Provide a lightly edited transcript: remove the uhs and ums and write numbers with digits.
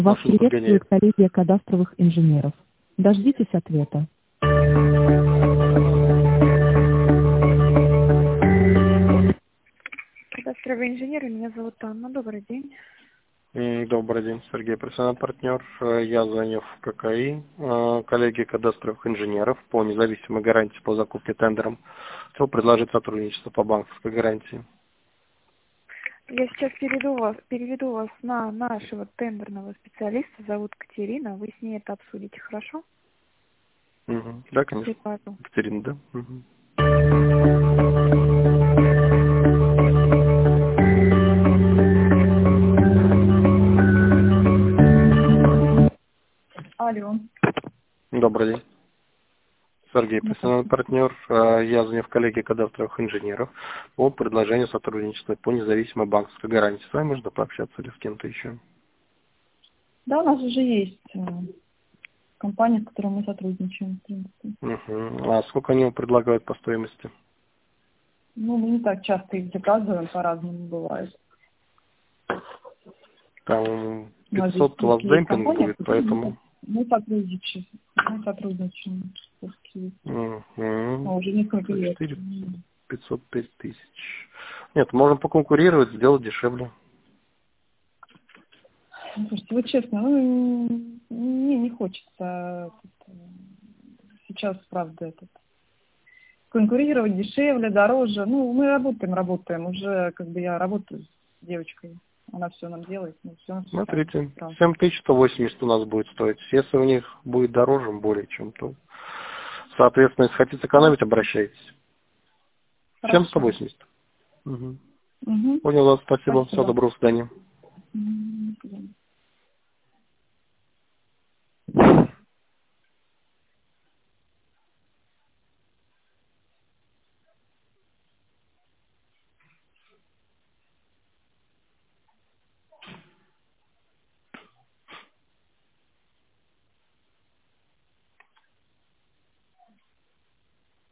Вас Машину приветствует коллегия кадастровых инженеров. Дождитесь ответа. Кадастровые инженеры, меня зовут Анна. Добрый день. Добрый день, Сергей, профессиональный партнер. Я звоню в ККИ, коллеги кадастровых инженеров по независимой гарантии по закупке тендером. Хотел предложить сотрудничество по банковской гарантии. Я сейчас переведу вас на нашего тендерного специалиста. Зовут Катерина. Вы с ней это обсудите, хорошо? Угу. Да, конечно. Прикажу. Екатерина, да? Угу. Алло. Добрый день. Сергей, профессиональный партнер. Я звоню в коллеги кадастровых инженеров по предложению сотрудничества по независимой банковской гарантии. С вами можно пообщаться или с кем-то еще? Да, у нас уже есть компания, с которой мы сотрудничаем, в принципе. Угу. А сколько они вам предлагают по стоимости? Ну, мы не так часто их заказываем, по-разному бывает. Там У нас 500 у вас есть демпинг компания, будет, поэтому... Мы сотрудничаем. Угу. Уже несколько лет. 505 тысяч. Нет, можем поконкурировать, сделать дешевле. Слушайте, вот честно, мне не хочется сейчас, правда, конкурировать дешевле, дороже. Ну, мы работаем. Уже я работаю с девочкой. Она все нам делает. Смотрите, 7180 у нас будет стоить. Если у них будет дороже, более чем, то, соответственно, если хотите экономить, обращайтесь. 7180. Угу. Понял вас, спасибо. Всего доброго, до свидания. До свидания.